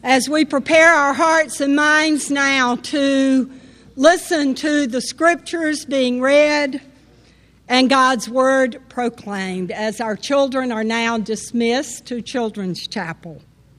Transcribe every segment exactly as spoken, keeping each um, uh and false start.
As we prepare our hearts and minds now to listen to the scriptures being read and God's word proclaimed, as our children are now dismissed to Children's Chapel.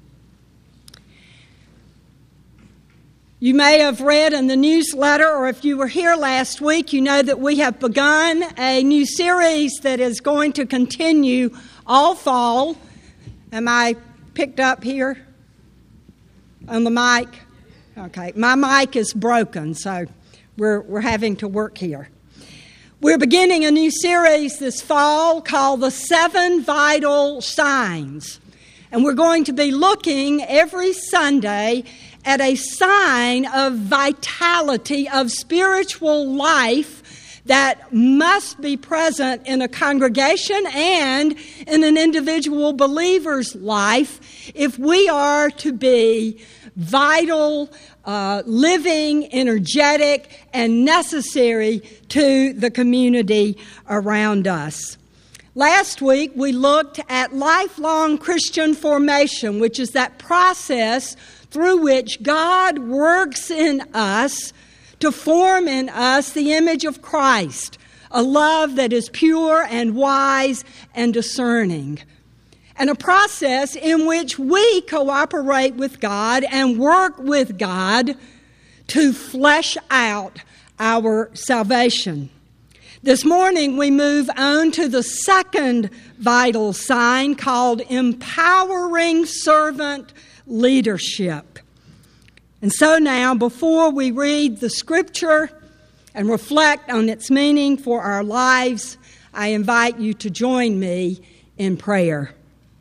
You may have read in the newsletter, or if you were here last week, you know that we have begun a new series that is going to continue all fall. Am I picked up here on the mic? Okay, my mic is broken, so we're we're having to work here. We're beginning a new series this fall called The Seven Vital Signs. And we're going to be looking every Sunday at a sign of vitality, of spiritual life that must be present in a congregation and in an individual believer's life if we are to be vital, uh, living, energetic, and necessary to the community around us. Last week, we looked at lifelong Christian formation, which is that process through which God works in us to form in us the image of Christ, a love that is pure and wise and discerning, and a process in which we cooperate with God and work with God to flesh out our salvation. This morning, we move on to the second vital sign called empowering servant leadership. And so now, before we read the scripture and reflect on its meaning for our lives, I invite you to join me in prayer.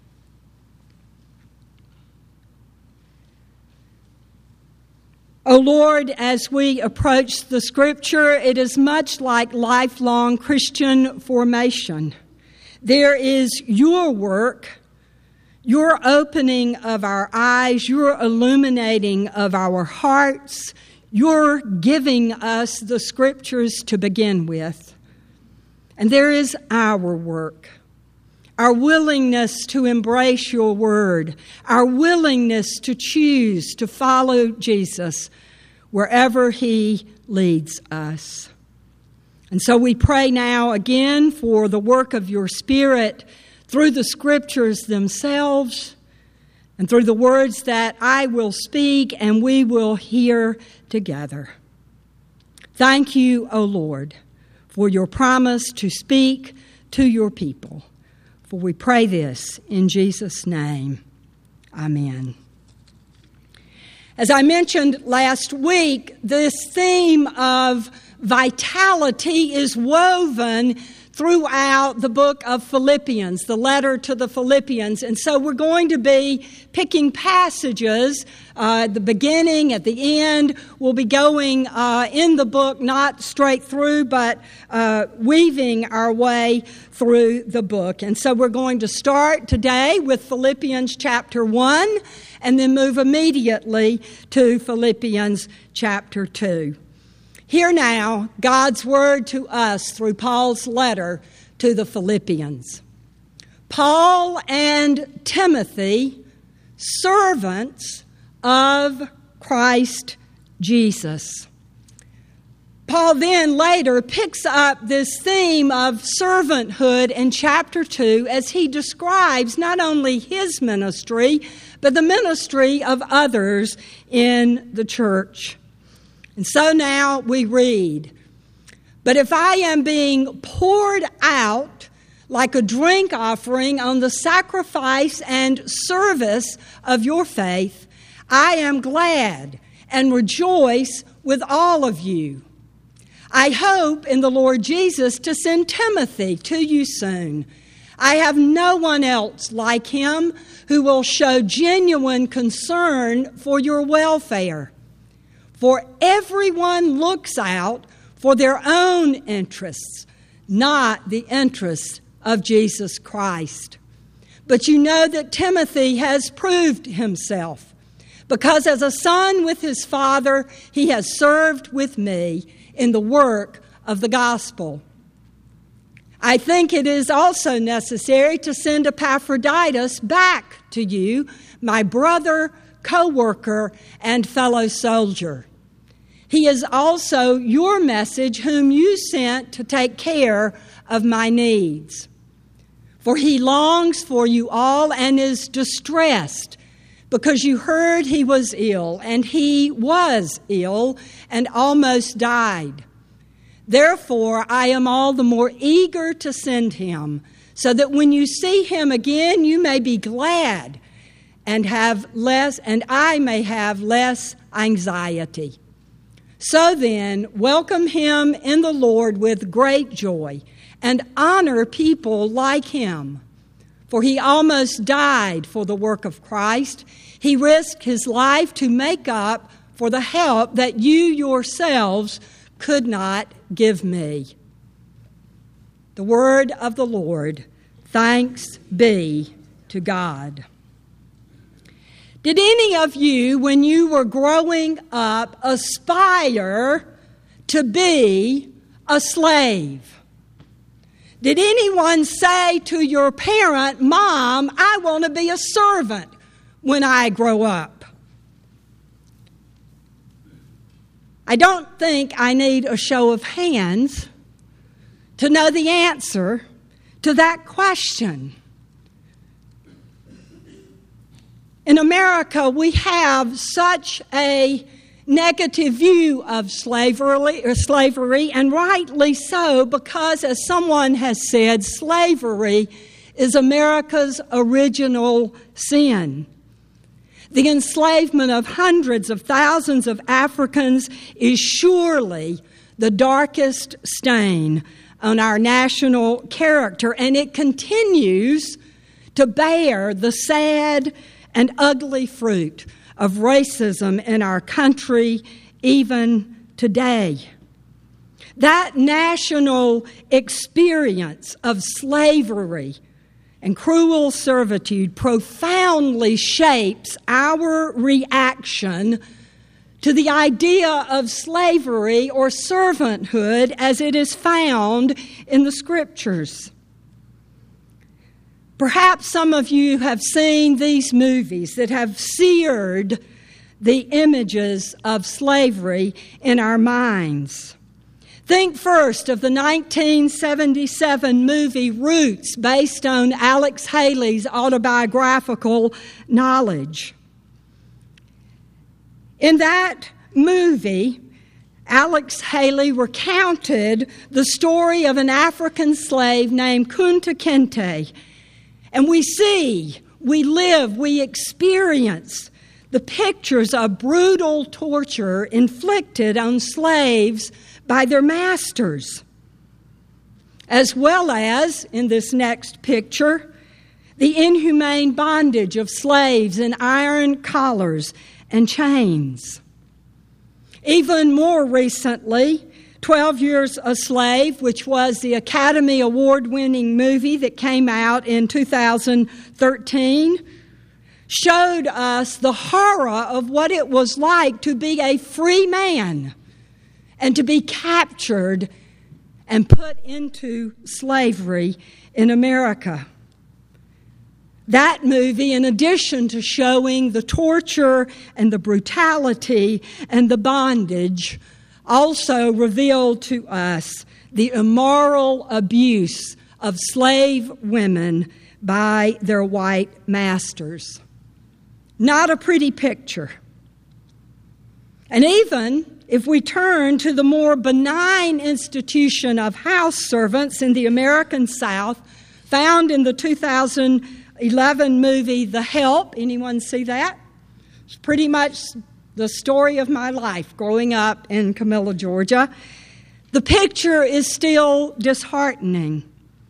O Lord, as we approach the scripture, it is much like lifelong Christian formation. There is your work, your opening of our eyes, your illuminating of our hearts, your giving us the scriptures to begin with. And there is our work, our willingness to embrace your word, our willingness to choose to follow Jesus wherever he leads us. And so we pray now again for the work of your Spirit through the scriptures themselves and through the words that I will speak and we will hear together. Thank you, O Lord, for your promise to speak to your people. For we pray this in Jesus' name. Amen. As I mentioned last week, this theme of vitality is woven throughout the book of Philippians, the letter to the Philippians. And so we're going to be picking passages uh, at the beginning, at the end. We'll be going uh, in the book, not straight through, but uh, weaving our way through the book. And so we're going to start today with Philippians chapter one and then move immediately to Philippians chapter two. Hear now God's word to us through Paul's letter to the Philippians. Paul and Timothy, servants of Christ Jesus. Paul then later picks up this theme of servanthood in chapter two as he describes not only his ministry, but the ministry of others in the church. And so now we read, "But if I am being poured out like a drink offering on the sacrifice and service of your faith, I am glad and rejoice with all of you. I hope in the Lord Jesus to send Timothy to you soon. I have no one else like him who will show genuine concern for your welfare. For everyone looks out for their own interests, not the interests of Jesus Christ. But you know that Timothy has proved himself, because as a son with his father, he has served with me in the work of the gospel. I think it is also necessary to send Epaphroditus back to you, my brother co-worker and fellow soldier. He is also your message whom you sent to take care of my needs. For he longs for you all and is distressed because you heard he was ill, and he was ill and almost died. Therefore, I am all the more eager to send him, so that when you see him again, you may be glad and have less, and I may have less anxiety. So then, welcome him in the Lord with great joy, and honor people like him. For he almost died for the work of Christ. He risked his life to make up for the help that you yourselves could not give me. The word of the Lord. Thanks be to God. Did any of you, when you were growing up, aspire to be a slave? Did anyone say to your parent, "Mom, I want to be a servant when I grow up"? I don't think I need a show of hands to know the answer to that question. In America, we have such a negative view of slavery, or slavery, and rightly so, because, as someone has said, slavery is America's original sin. The enslavement of hundreds of thousands of Africans is surely the darkest stain on our national character, and it continues to bear the sad and ugly fruit of racism in our country even today. That national experience of slavery and cruel servitude profoundly shapes our reaction to the idea of slavery or servanthood as it is found in the Scriptures. Perhaps some of you have seen these movies that have seared the images of slavery in our minds. Think first of the nineteen seventy-seven movie Roots, based on Alex Haley's autobiographical knowledge. In that movie, Alex Haley recounted the story of an African slave named Kunta Kinte. And we see, we live, we experience the pictures of brutal torture inflicted on slaves by their masters, as well as, in this next picture, the inhumane bondage of slaves in iron collars and chains. Even more recently, twelve Years a Slave, which was the Academy Award-winning movie that came out in two thousand thirteen, showed us the horror of what it was like to be a free man and to be captured and put into slavery in America. That movie, in addition to showing the torture and the brutality and the bondage, also revealed to us the immoral abuse of slave women by their white masters. Not a pretty picture. And even if we turn to the more benign institution of house servants in the American South, found in the two thousand eleven movie The Help, anyone see that? It's pretty much the story of my life growing up in Camilla, Georgia. The picture is still disheartening.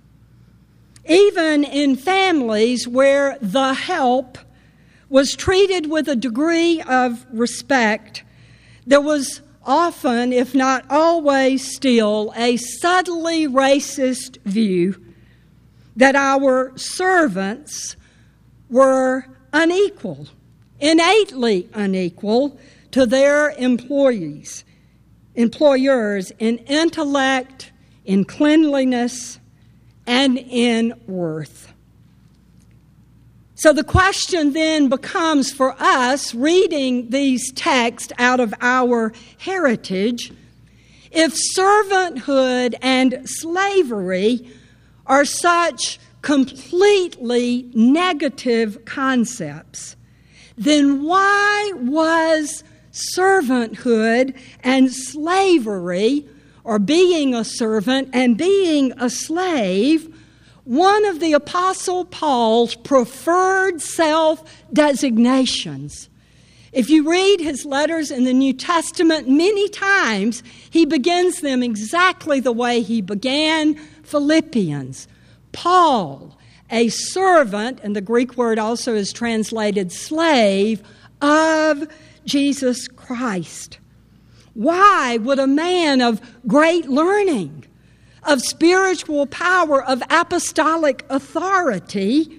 Even in families where the help was treated with a degree of respect, there was often, if not always still, a subtly racist view that our servants were unequal, innately unequal to their employees, employers in intellect, in cleanliness, and in worth. So the question then becomes for us, reading these texts out of our heritage, if servanthood and slavery are such completely negative concepts, then why was servanthood and slavery, or being a servant and being a slave, one of the Apostle Paul's preferred self-designations? If you read his letters in the New Testament, many times he begins them exactly the way he began Philippians. Paul, a servant, and the Greek word also is translated slave, of Jesus Christ. Why would a man of great learning, of spiritual power, of apostolic authority,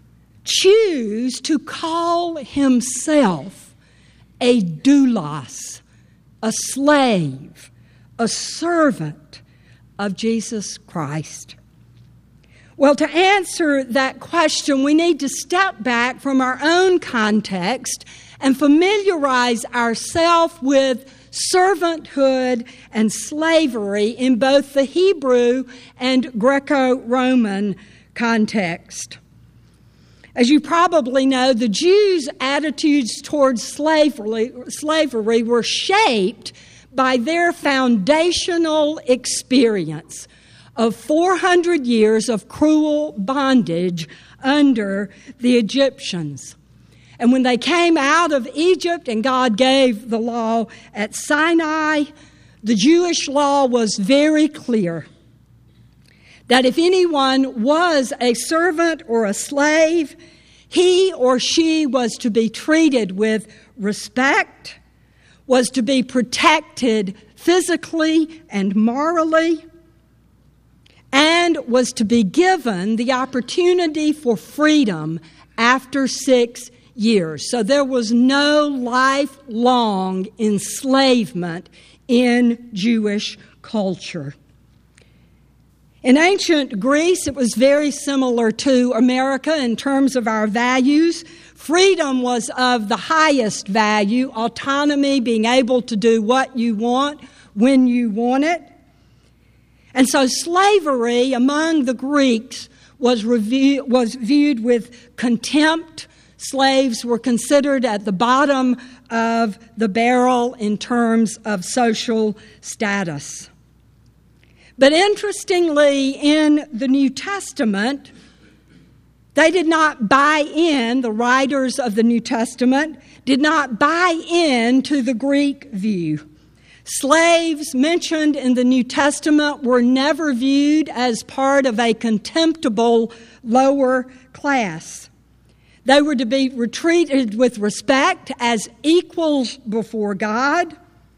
choose to call himself a doulos, a slave, a servant of Jesus Christ? Well, to answer that question, we need to step back from our own context and familiarize ourselves with servanthood and slavery in both the Hebrew and Greco-Roman context. As you probably know, the Jews' attitudes towards slavery, slavery were shaped by their foundational experience of four hundred years of cruel bondage under the Egyptians. And when they came out of Egypt and God gave the law at Sinai, the Jewish law was very clear that if anyone was a servant or a slave, he or she was to be treated with respect, was to be protected physically and morally, and was to be given the opportunity for freedom after six years. So there was no lifelong enslavement in Jewish culture. In ancient Greece, it was very similar to America in terms of our values. Freedom was of the highest value, autonomy, being able to do what you want when you want it. And so slavery among the Greeks was, review, was viewed with contempt. Slaves were considered at the bottom of the barrel in terms of social status. But interestingly, in the New Testament, they did not buy in, the writers of the New Testament did not buy into the Greek view. Slaves mentioned in the New Testament were never viewed as part of a contemptible lower class. They were to be treated with respect as equals before God.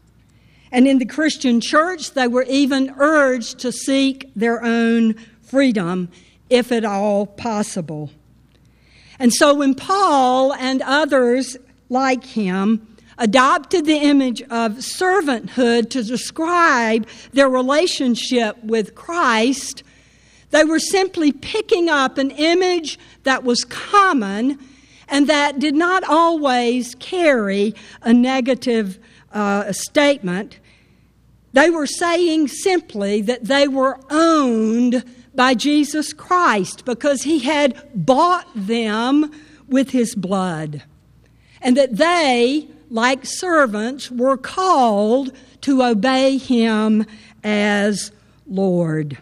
And in the Christian church, they were even urged to seek their own freedom, if at all possible. And so when Paul and others like him adopted the image of servanthood to describe their relationship with Christ, they were simply picking up an image that was common and that did not always carry a negative uh, statement. They were saying simply that they were owned by Jesus Christ because he had bought them with his blood, and that they, like servants, were called to obey him as Lord.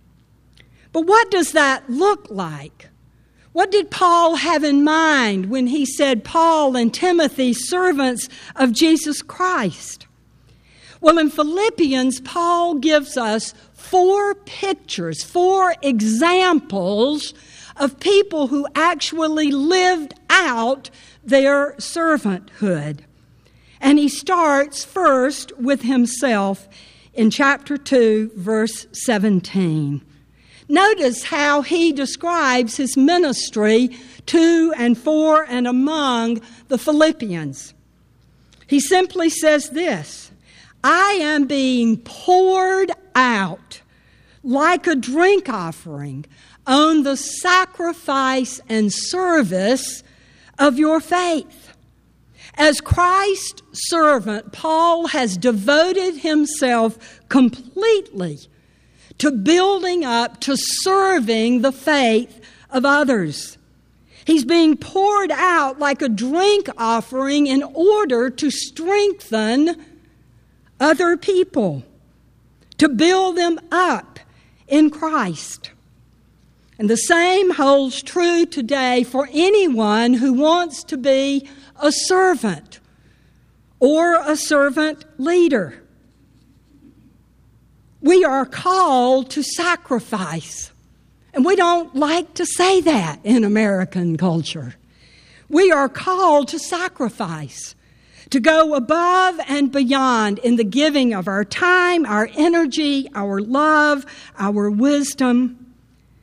But what does that look like? What did Paul have in mind when he said, Paul and Timothy, servants of Jesus Christ? Well, in Philippians, Paul gives us four pictures, four examples of people who actually lived out their servanthood. And he starts first with himself in chapter two, verse seventeen. Notice how he describes his ministry to and for and among the Philippians. He simply says this, I am being poured out like a drink offering on the sacrifice and service of your faith. As Christ's servant, Paul has devoted himself completely to building up, to serving the faith of others. He's being poured out like a drink offering in order to strengthen other people, to build them up in Christ. And the same holds true today for anyone who wants to be a servant or a servant leader. We are called to sacrifice. And we don't like to say that in American culture. We are called to sacrifice, to go above and beyond in the giving of our time, our energy, our love, our wisdom.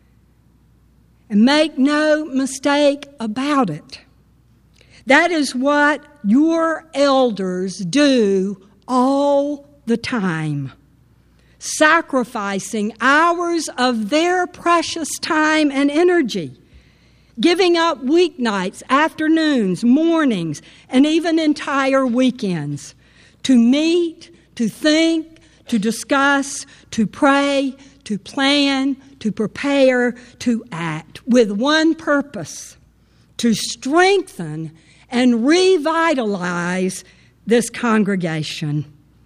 And make no mistake about it. That is what your elders do all the time. Sacrificing hours of their precious time and energy, giving up weeknights, afternoons, mornings, and even entire weekends to meet, to think, to discuss, to pray, to plan, to prepare, to act with one purpose: to strengthen and revitalize this congregation.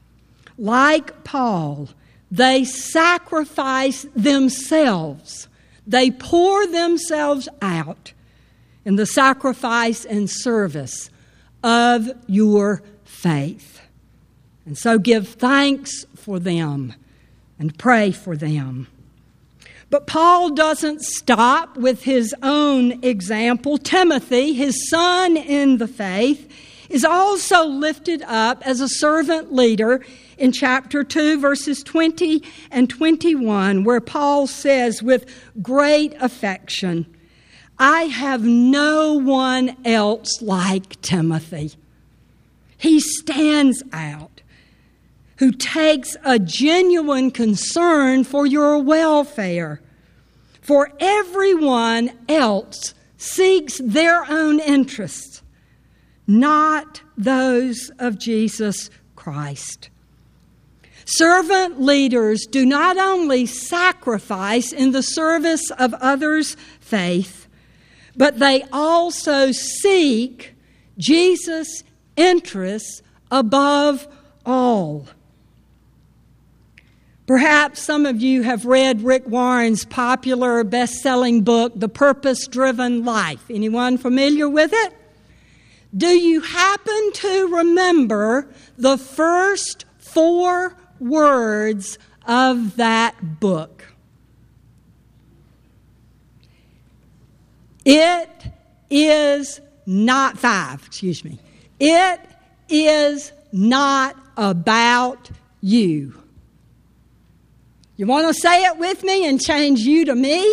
Like Paul, they sacrifice themselves. They pour themselves out in the sacrifice and service of your faith. And so give thanks for them and pray for them. But Paul doesn't stop with his own example. Timothy, his son in the faith, is also lifted up as a servant leader in chapter two, verses twenty and twenty-one, where Paul says with great affection, "I have no one else like Timothy. He stands out, who takes a genuine concern for your welfare. For everyone else seeks their own interests, not those of Jesus Christ." Servant leaders do not only sacrifice in the service of others' faith, but they also seek Jesus' interests above all. Perhaps some of you have read Rick Warren's popular best-selling book, The Purpose-Driven Life. Anyone familiar with it? Do you happen to remember the first four words of that book? It is not five, excuse me. It is not about you. You want to say it with me and change you to me?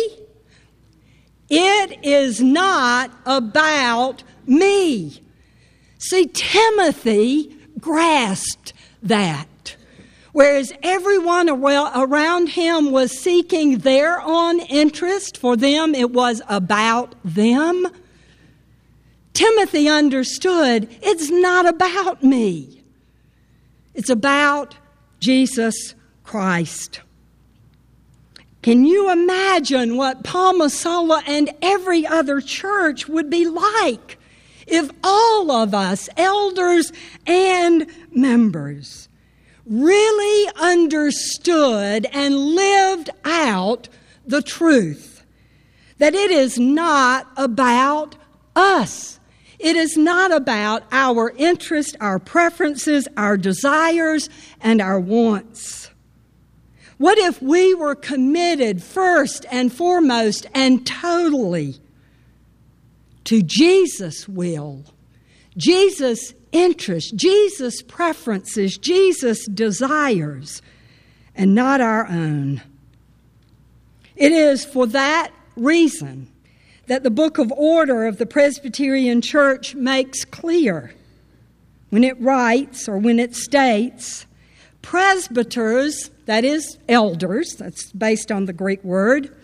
It is not about me. See, Timothy grasped that. Whereas everyone around him was seeking their own interest, for them it was about them, Timothy understood it's not about me. It's about Jesus Christ. Can you imagine what Palmasola and every other church would be like if all of us, elders and members, really understood and lived out the truth that it is not about us. It is not about our interests, our preferences, our desires, and our wants. What if we were committed first and foremost and totally to Jesus' will, Jesus' interests, Jesus' preferences, Jesus' desires, and not our own? It is for that reason that the Book of Order of the Presbyterian Church makes clear when it writes or when it states, presbyters, that is elders, that's based on the Greek word,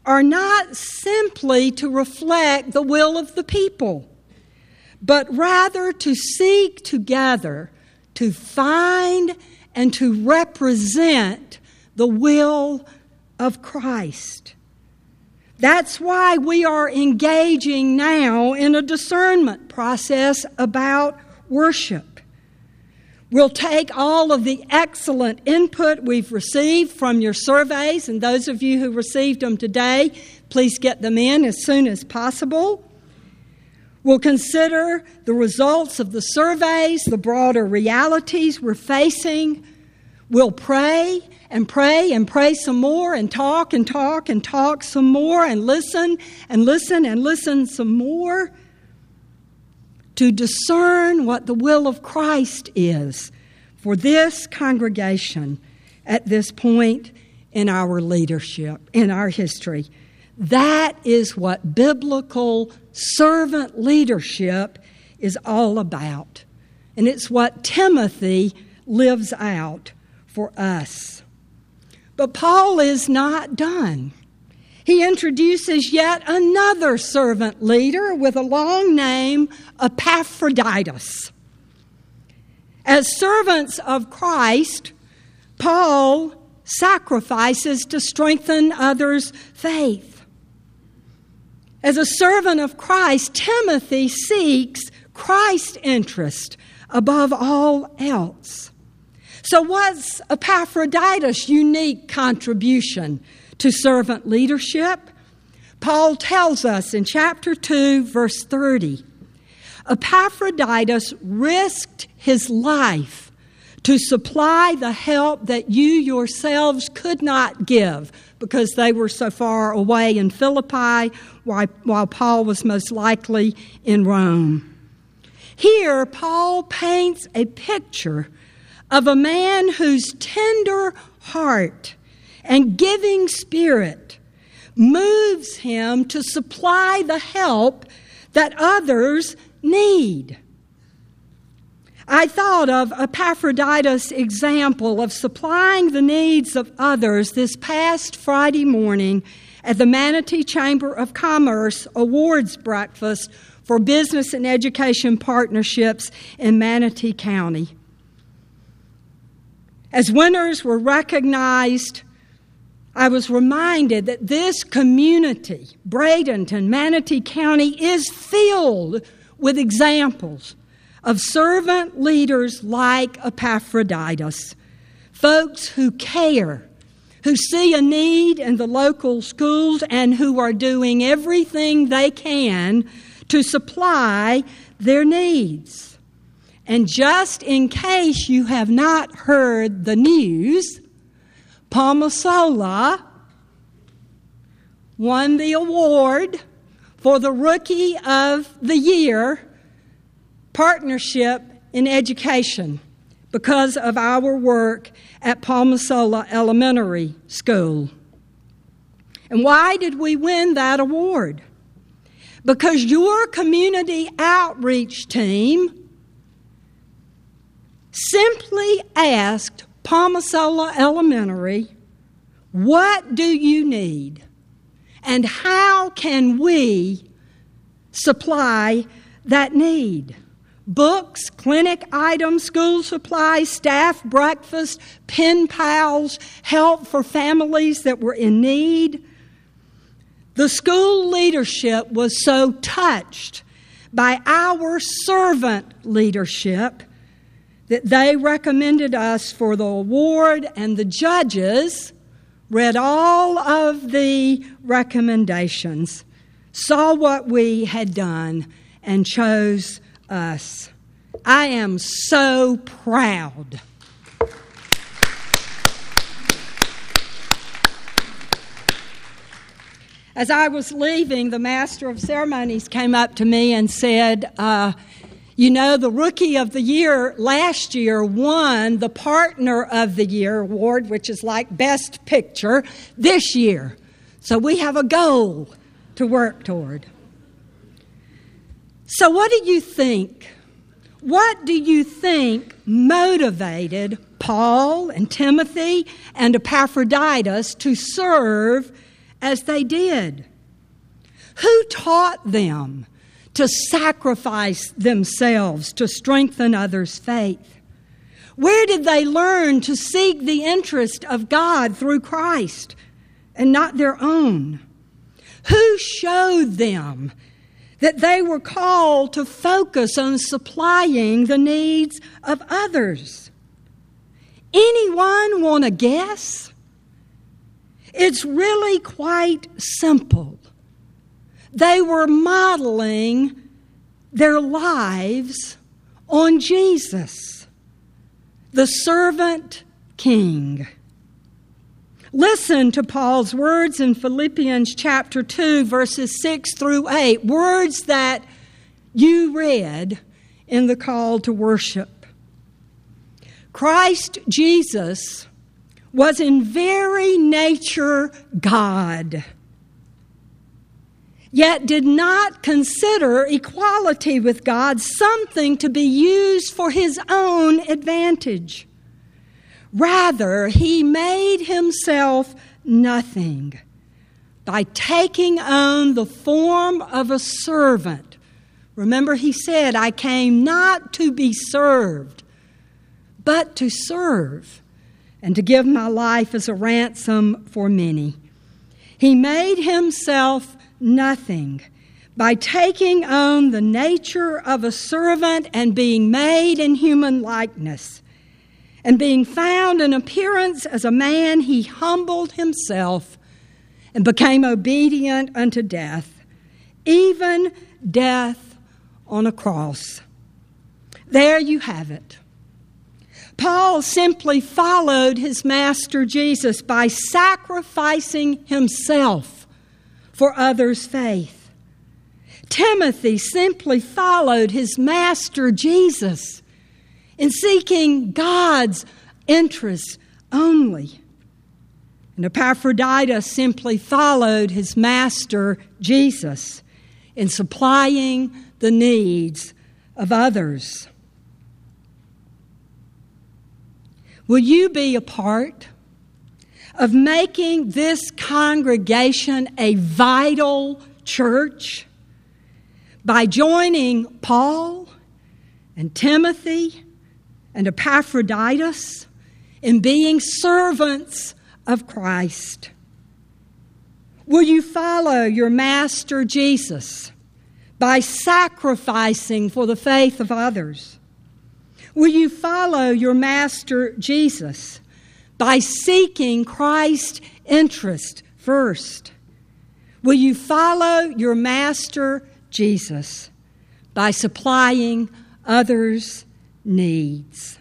are not simply to reflect the will of the people, but rather to seek together to find and to represent the will of Christ. That's why we are engaging now in a discernment process about worship. We'll take all of the excellent input we've received from your surveys, and those of you who received them today, please get them in as soon as possible. We'll consider the results of the surveys, the broader realities we're facing. We'll pray and pray and pray some more and talk and talk and talk some more and listen and listen and listen some more to discern what the will of Christ is for this congregation at this point in our leadership, in our history. That is what biblical servant leadership is all about. And it's what Timothy lives out for us. But Paul is not done. He introduces yet another servant leader with a long name, Epaphroditus. As servants of Christ, Paul sacrifices to strengthen others' faith. As a servant of Christ, Timothy seeks Christ's interest above all else. So what's Epaphroditus' unique contribution to servant leadership? Paul tells us in chapter two, verse thirty, Epaphroditus risked his life to supply the help that you yourselves could not give because they were so far away in Philippi while, while Paul was most likely in Rome. Here, Paul paints a picture of a man whose tender heart and giving spirit moves him to supply the help that others need. I thought of Epaphroditus' example of supplying the needs of others this past Friday morning at the Manatee Chamber of Commerce Awards Breakfast for Business and Education Partnerships in Manatee County. As winners were recognized, I was reminded that this community, Bradenton, Manatee County, is filled with examples of servant leaders like Epaphroditus, folks who care, who see a need in the local schools and who are doing everything they can to supply their needs. And just in case you have not heard the news, Palmasola won the award for the Rookie of the Year Partnership in Education because of our work at Palmasola Elementary School. And why did we win that award? Because your community outreach team simply asked Palmasola Elementary, what do you need? And how can we supply that need? Books, clinic items, school supplies, staff breakfast, pen pals, help for families that were in need. The school leadership was so touched by our servant leadership that they recommended us for the award, and the judges read all of the recommendations, saw what we had done, and chose us. I am so proud. As I was leaving, the Master of Ceremonies came up to me and said, uh, you know, the Rookie of the Year last year won the Partner of the Year award, which is like Best Picture, this year. So we have a goal to work toward. So what do you think? What do you think motivated Paul and Timothy and Epaphroditus to serve as they did? Who taught them to sacrifice themselves to strengthen others' faith? Where did they learn to seek the interest of God through Christ and not their own? Who showed them that they were called to focus on supplying the needs of others? Anyone want to guess? It's really quite simple. They were modeling their lives on Jesus, the servant king. Listen to Paul's words in Philippians chapter two, verses six through eight, words that you read in the call to worship. Christ Jesus was in very nature God, yet did not consider equality with God something to be used for his own advantage. Rather, he made himself nothing by taking on the form of a servant. Remember, he said, I came not to be served, but to serve, and to give my life as a ransom for many. He made himself nothing by taking on the nature of a servant and being made in human likeness. And being found in appearance as a man, he humbled himself and became obedient unto death, even death on a cross. There you have it. Paul simply followed his master Jesus by sacrificing himself for others' faith. Timothy simply followed his master Jesus in seeking God's interests only. And Epaphroditus simply followed his master Jesus in supplying the needs of others. Will you be a part of making this congregation a vital church by joining Paul and Timothy and Epaphroditus in being servants of Christ? Will you follow your master Jesus by sacrificing for the faith of others? Will you follow your master Jesus by seeking Christ's interest first? Will you follow your master Jesus by supplying others' needs?